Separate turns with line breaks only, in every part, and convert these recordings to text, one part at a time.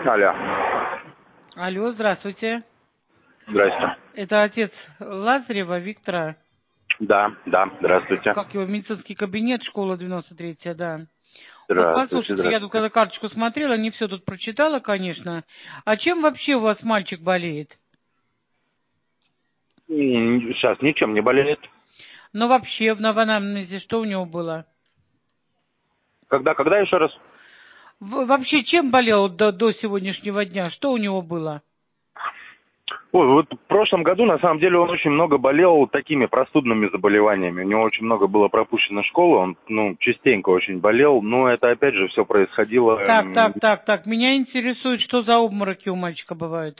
Алло.
Алло, здравствуйте.
Здрасте.
Это отец Лазарева Виктора.
Да, здравствуйте.
Как его, медицинский кабинет, школа 93-я, да. Вот
Здравствуйте,
послушайте, я тут когда карточку смотрела, не все тут прочитала, конечно. А чем вообще у вас мальчик болеет?
Сейчас ничем не болеет.
Ну вообще, в анамнезе что у него было?
Когда еще раз?
Вообще, чем болел до сегодняшнего дня? Что у него было?
Ой, вот в прошлом году, на самом деле, он очень много болел такими простудными заболеваниями. У него очень много было пропущено школы, он, частенько очень болел. Но это, опять же, все происходило...
Так. Меня интересует, что за обмороки у мальчика бывают.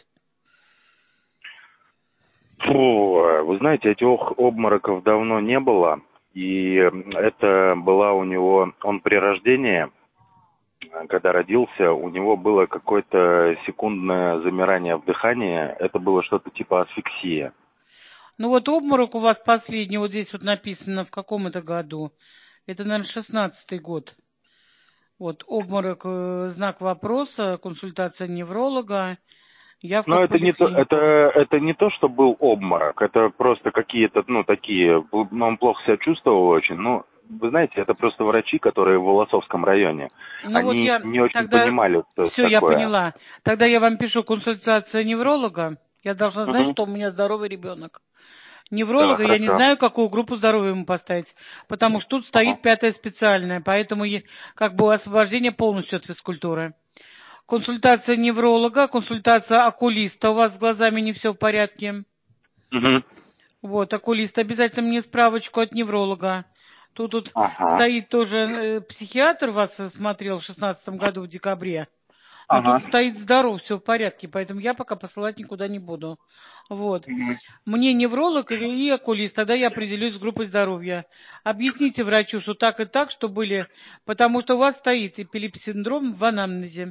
Вы знаете, этих обмороков давно не было. И это была у него... Он при рождении... Когда родился, у него было какое-то секундное замирание в дыхании. Это было что-то типа асфиксия.
Ну вот обморок у вас последний, вот здесь вот написано, в каком это году. Это, наверное, 16-й год. Вот обморок, знак вопроса, консультация невролога. Явка
Но
в
это не то,
поликлинику.
это не то, что был обморок. Это просто какие-то, такие. Он плохо себя чувствовал очень. Вы знаете, это просто врачи, которые в Волосовском районе.
Ну вот
Они
я
не очень
тогда...
понимали, что это
Все, я
такое.
поняла. Тогда я вам пишу консультация невролога. Я должна знать,
Мгм.
что у меня здоровый ребенок.
Да,
Невролога я не
хорошо.
знаю, какую группу здоровья ему поставить, потому что тут
Ага.
стоит 5-я специальная, поэтому как бы освобождение полностью от физкультуры. Консультация невролога, консультация окулиста. У вас с глазами не все в порядке.
Мгм.
Вот, окулист. Обязательно мне справочку от невролога. Тут
Ага.
стоит тоже психиатр, вас смотрел в 16 году в декабре. Но
Ага.
тут стоит здоров, все в порядке, поэтому я пока посылать никуда не буду. Вот.
Мгм.
Мне невролог и окулист, тогда я определюсь с группой здоровья. Объясните врачу, что так и так, что были, потому что у вас стоит эпилепсиндром в анамнезе.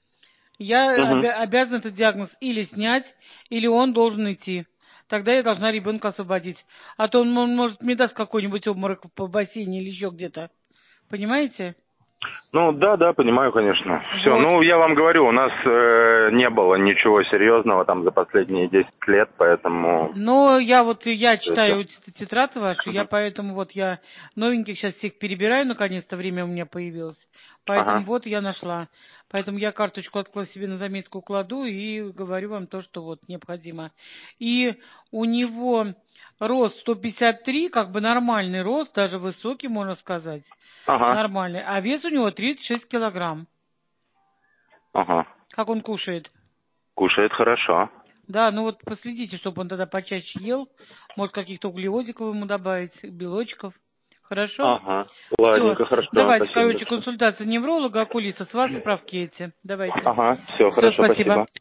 Я
Мгм.
обязан этот диагноз или снять, или он должен идти. Тогда я должна ребенка освободить. А то он может мне даст какой-нибудь обморок по бассейне или еще где-то. Понимаете?
Да, понимаю, конечно. Все,
Вот.
я вам говорю, у нас не было ничего серьезного там за последние 10 лет, поэтому...
Но я
Это...
читаю тетрадь вашу, я
Мгм.
поэтому я новеньких сейчас всех перебираю, наконец-то время у меня появилось. Поэтому
Ага.
вот я нашла. Поэтому я карточку себе на заметку кладу и говорю вам то, что вот необходимо. И у него рост 153, как бы нормальный рост, даже высокий, можно сказать.
Ага.
Нормальный. А вес у него 36 килограмм.
Ага.
Как он кушает?
Кушает хорошо.
Да, ну вот последите, чтобы он тогда почаще ел. Может, каких-то углеводиков ему добавить, белочков. Хорошо?
Ага.
Все.
Ладненько, хорошо.
Давайте,
Спасибо
короче,
большое.
консультация невролога, окулиста. С вас справки эти. Давайте.
Ага. Все,
Все,
хорошо,
спасибо.
спасибо.